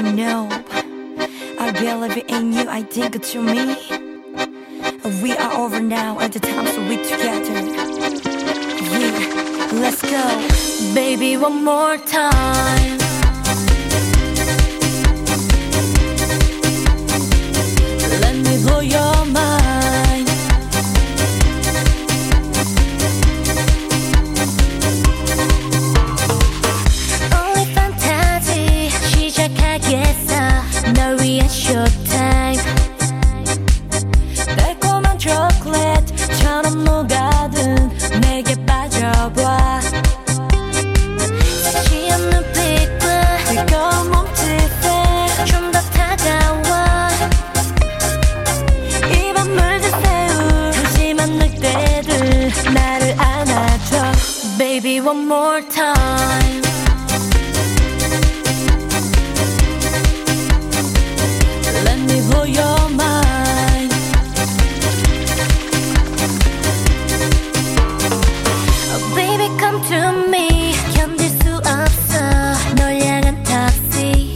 know I believe in you, I think to me we are over now at the time, so we together. Yeah, let's go. Baby, one more time. Let me blow your mind. Only fantasy 시작하겠어. 널 위한 showtime. 달콤한 초콜릿처럼 녹아든 내게 빠져봐. 취한 눈빛과 뜨거운 몸짓에 좀 더 다가와. 입안 물든 새우 한심한 늑대들 나를 안아줘. Baby, one more time. Let me blow your mind. Oh, baby, come to me. 견딜 수 없어. 널 향한 taxi.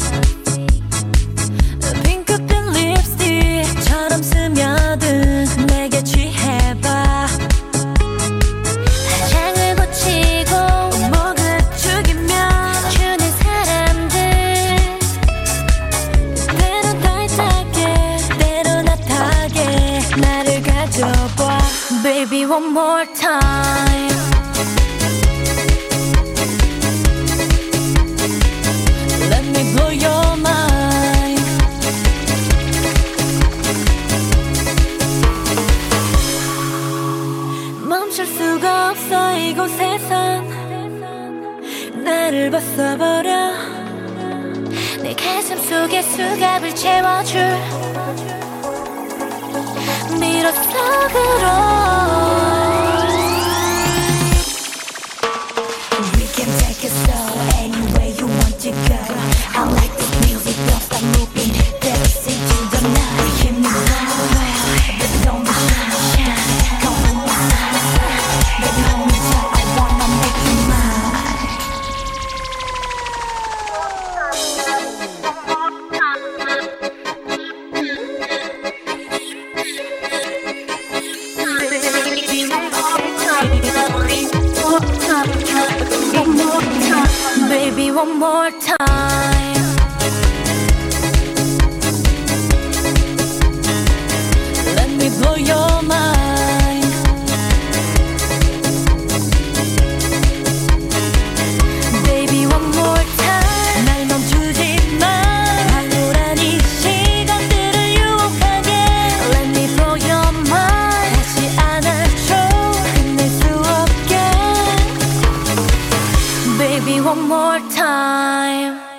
핑크빛 립스틱처럼 스며든 내게 취해봐. 장을 고치고 목을 죽이며 주는 사람들. 때론 타이트하게 때론 핫하게 나를 가져봐. Baby, one more time. Let me blow your mind. 멈출 수가 없어 이곳에선 나를 벗어버려. 내 가슴 속에 수갑을 채워줄 미로속으로. We can take it slow anywhere you want to go. I like this music, don't stop moving. Dance into the night. Hear me so well, but don't be shy. Come on my side, baby hold me tight. I wanna make you mine. Baby, one more time. Let me blow your mind. Baby, one more time. 날 멈추지 마. 황홀한 이 시간들을 유혹하게. Let me blow your mind. 다시 안아줘. 끝낼 수 없게. Baby, one more time.